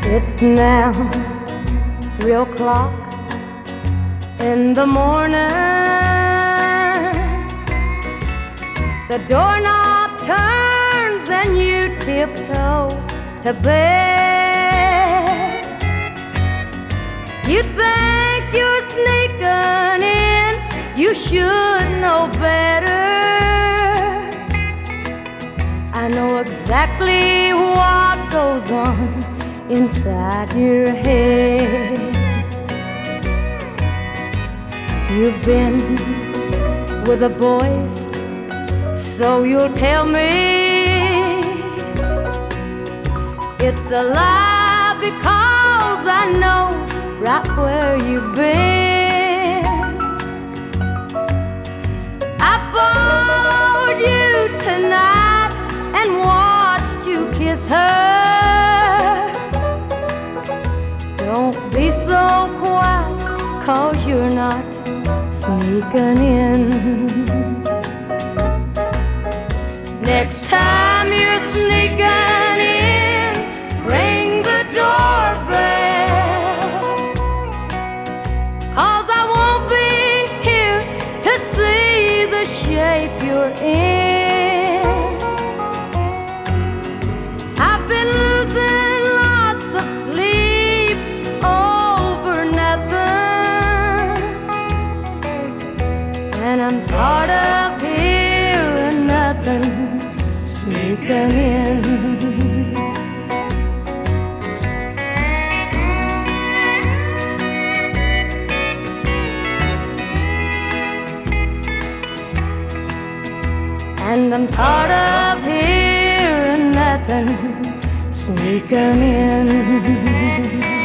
It's now 3 o'clock in the morning. The doorknob turns and you tiptoe to bed. You think you're sneaking in, you should know better. I know exactly what goes on inside your head. You've been with the boys, so you'll tell me it's a lie, because I know right where you've been. I followed you tonight and watched you kiss her. Don't be so quiet, 'cause you're not sneaking in. Next time you're sneaking in, ring the doorbell, 'cause I won't be here to see the shape you're in. I've been losing lots of sleep over nothing, and I'm tired of hearing nothing sneaking in. And I'm tired of hearing nothing sneaking in.